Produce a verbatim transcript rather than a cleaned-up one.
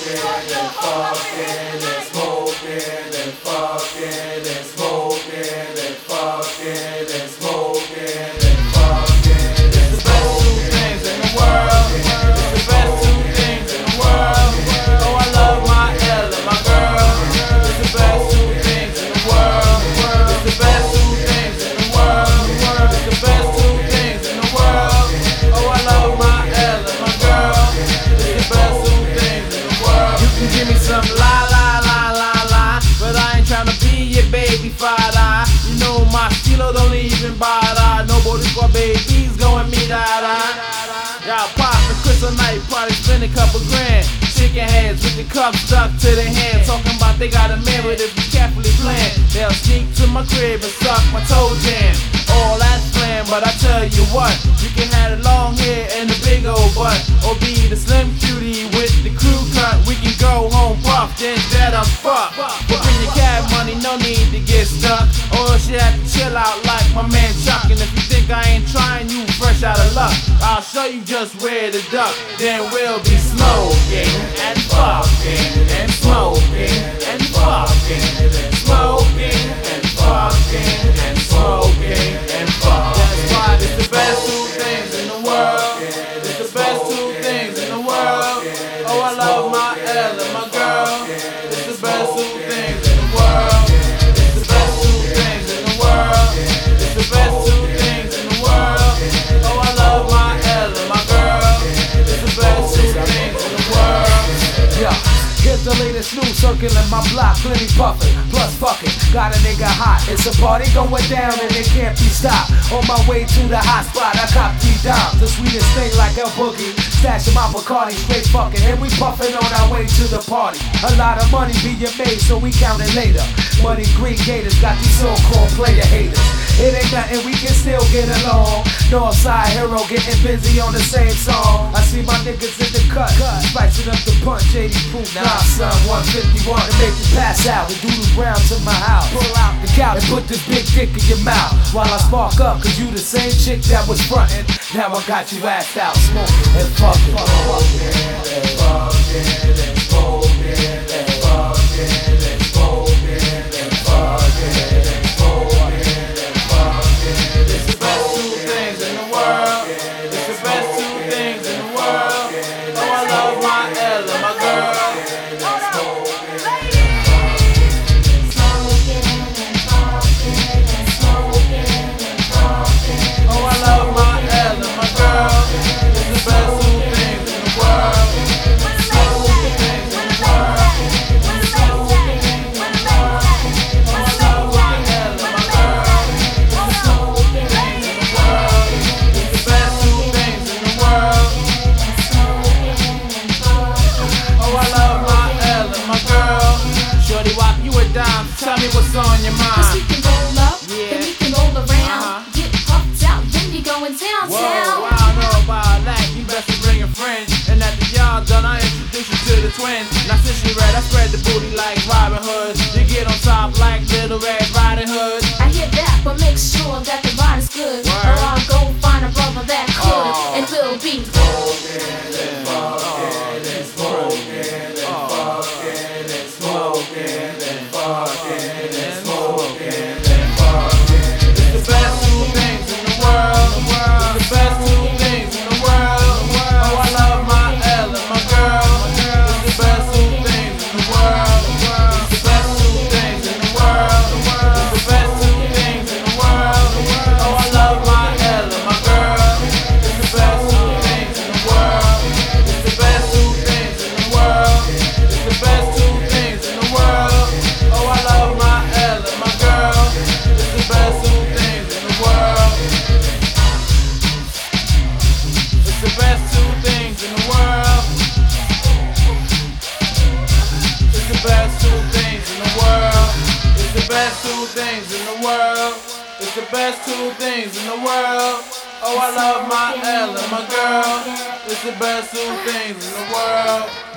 and fucking and smoking and fucking and smoking and fucking and smoking and fucking and It's the best two things in the world. It's the best two things in the world. Oh, I love my L and my girl. It's the best two things in the world. It's the best two things in the world. It's the best two things in the world. Oh, I love my L and my girl. It's the best two things in the world. You can give me some la la la la la, but I ain't tryna be your baby father. You know my estilo don't even bother. Nobody got babies going me da da. Y'all pop the crystal night party, spend a couple grand. Chicken heads with the cup stuck to their hand, talking about they got a man, but if you carefully plan, they'll sneak to my crib and suck my toe jam. All that's planned, but I tell you what, you can have the long hair and the big old butt, or be the slim cutie with the crew cut. We can go home puff, then that I'm fucked. But bring your cab money, no need to get stuck, or else you have to chill out like my man Chuck. And if you think I ain't trying, you fresh out of luck. I'll show you just where to duck. Then we'll be smoking and fucking and smoking and fucking and smoking and fucking and smoking and fucking. That's why it's the best two things in the world. It's the best two things in the world. Oh, I love my L and my girl. It's the best two things in the world. It's the best two things in the world. It's the best two things in the world. Oh, I love my L and my girl. It's the best two things in the world. Yeah, here's the latest news circling my block, plenty puffin', plus fucking, got a nigga hot. It's a party going down and it can't be stopped. On my way to the hot spot, I cop three dimes. The sweetest thing like El Boogie, stashing my Bacardi, straight fucking, and we puffin' on our way to the party. A lot of money being made, so we count it later. Money green gators got these so-called player haters. It ain't nothing, we can still get along. Northside hero getting busy on the same song. I see my niggas in the cut, spicing up the punch, eighty proof. Nah, son, one fifty-one to make you pass out. We do the round to my house, pull out the couch and put this big dick in your mouth while I spark up, cause you the same chick that was frontin'. Now I got you assed out, smoking and fucking. fucking and fucking and smoking and fucking and smoking and fucking and smoking and fucking. It's the best two things in the world. It's the best two things in the world. Oh, I love my L and my girl. Oh, I love my L and my girl. It's the best two things in the world. It's the best two things in the world. It's the best two things in the world. Oh, I love my L and my girl. It's the best two things in the world. It's the best two things in the world. Oh, I love my L and my girl. Shorty Wop, you a dime. Tell me what's on your mind. Cause we can roll up, Yeah. then we can roll around. Uh-huh. Get puffed out, then we going downtown. Whoa, I don't know about that. You best to bring a friend. And at the yard done, I introduce you to the twins. Now since you red, I spread the booty like Robin Hood. You get on top like Little Red Riding Hood. I hear that, but make sure that the ride is good. Word. Or I'll go find a brother that could, Oh. and we'll be. Smoking and fucking and smoking and fucking and smoking and fucking and smoking and fucking. It's the best two things in the world. It's the best two things in the world. Oh, I love my L and my girl. It's the best two things in the world. It's the best two things in the world. It's the best two things in the world. Oh, I love my L and my girl. It's the best two things in the world. It's the best two things in the world. It's the best two things in the world. Oh, I love my L and my girl. It's the best two things in the world. It's the best two things in the world. It's the best two things in the world. It's the best two things in the world. It's the best two things in the world. Oh, I love my L and my girl. It's the best two things in the world.